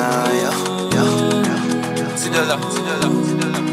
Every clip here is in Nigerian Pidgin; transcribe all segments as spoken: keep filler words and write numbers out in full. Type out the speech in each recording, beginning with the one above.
Ah, yeah, yeah, yeah. See the love, see the love, see the love.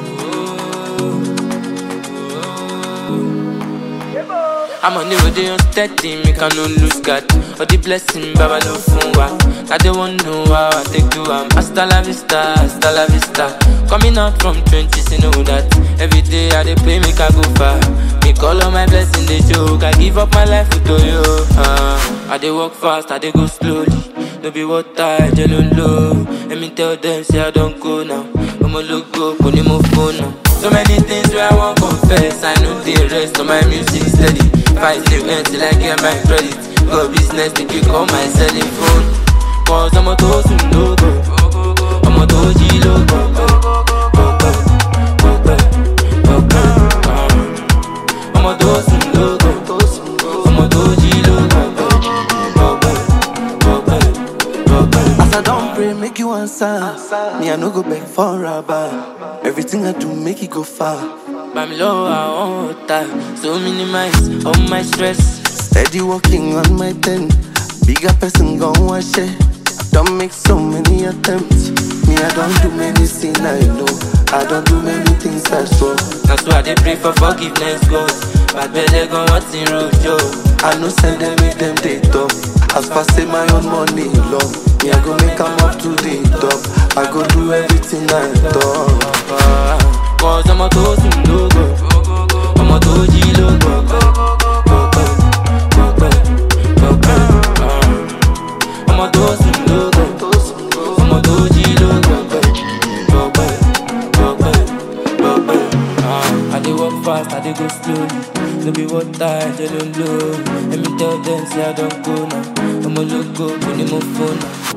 I'm on the road, they unsteady, make I no lose God. All the blessing, Baba no fun wa. Now they won't know how I take to am. Hasta la vista, hasta la vista. Coming out from twenties, you know that. Every day I dey pray, make I go far. Make all of my blessings they joke. I give up my life to you. Uh, I dey walk fast, I dey go slowly. No be water, jello low. Let me tell them, say I don't go now. I'ma look go, put him on phone now. So many things where I won't confess. I know the rest of my music steady. Fight live until I get my credit. Go business, make you call my celly phone. Cause I'm a toast logo. I'm a doji logo. I'm a toast logo. I'm a doji logo. As I don't pray, make you answer. Me, I no go back for rubber. Everything I do, make it go far. But I'm low, I want time. So minimize all my stress. Steady walking on my ten. Bigger person gon' wash it. Don't make so many attempts. Me, I don't do many things I know. I don't do many things I saw. That's why they pray for forgiveness, God. But better go what's in road, yo. I no send them with them they top. As far say my own money long. Me, I go make them up to the top. I go do everything I thought. Cause I'm a toast logo. I'm a doji logo. I'm a toast logo. I'm a doji logo. I dey walk fast, I dey go slowly. No be water, jello low. Let me tell them, say I don't go now. I'ma look go, put him on phone now.